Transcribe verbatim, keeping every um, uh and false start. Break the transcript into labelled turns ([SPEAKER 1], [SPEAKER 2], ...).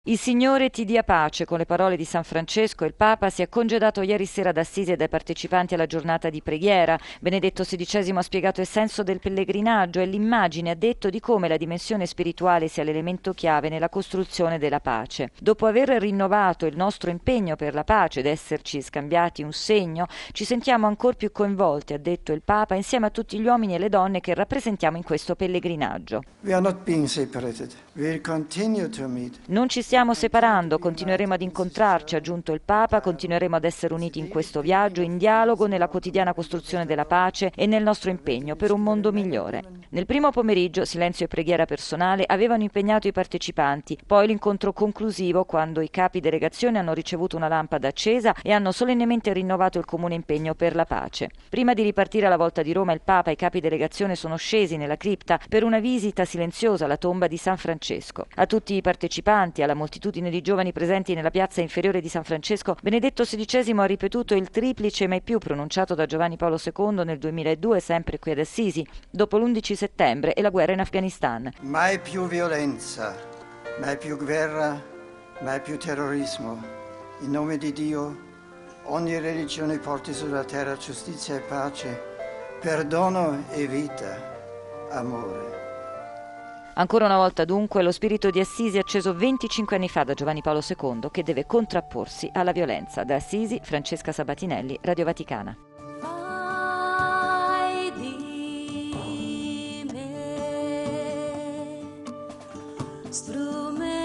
[SPEAKER 1] Il Signore ti dia pace, con le parole di San Francesco, il Papa si è congedato ieri sera ad Assisi e dai partecipanti alla giornata di preghiera. Benedetto sedicesimo ha spiegato il senso del pellegrinaggio e l'immagine, ha detto, di come la dimensione spirituale sia l'elemento chiave nella costruzione della pace. Dopo aver rinnovato il nostro impegno per la pace ed esserci scambiati un segno, ci sentiamo ancor più coinvolti, ha detto il Papa, insieme a tutti gli uomini e le donne che rappresentiamo in questo pellegrinaggio.
[SPEAKER 2] We are not being separated. We'll continue to meet.
[SPEAKER 1] Non ci stiamo separando, continueremo ad incontrarci, ha aggiunto il Papa, continueremo ad essere uniti in questo viaggio, in dialogo, nella quotidiana costruzione della pace e nel nostro impegno per un mondo migliore. Nel primo pomeriggio, silenzio e preghiera personale avevano impegnato i partecipanti, poi l'incontro conclusivo quando i capi delegazione hanno ricevuto una lampada accesa e hanno solennemente rinnovato il comune impegno per la pace. Prima di ripartire alla volta di Roma, il Papa e i capi delegazione sono scesi nella cripta per una visita silenziosa alla tomba di San Francesco. A tutti i partecipanti, alla moltitudine di giovani presenti nella piazza inferiore di San Francesco, Benedetto sedicesimo ha ripetuto il triplice mai più pronunciato da Giovanni Paolo secondo nel duemiladue, sempre qui ad Assisi, dopo l'undici settembre e la guerra in Afghanistan.
[SPEAKER 2] Mai più violenza, mai più guerra, mai più terrorismo. In nome di Dio, ogni religione porti sulla terra giustizia e pace, perdono e vita, amore.
[SPEAKER 1] Ancora una volta dunque lo spirito di Assisi acceso venticinque anni fa da Giovanni Paolo secondo che deve contrapporsi alla violenza. Da Assisi, Francesca Sabatinelli, Radio Vaticana.
[SPEAKER 3] Fai di me strumento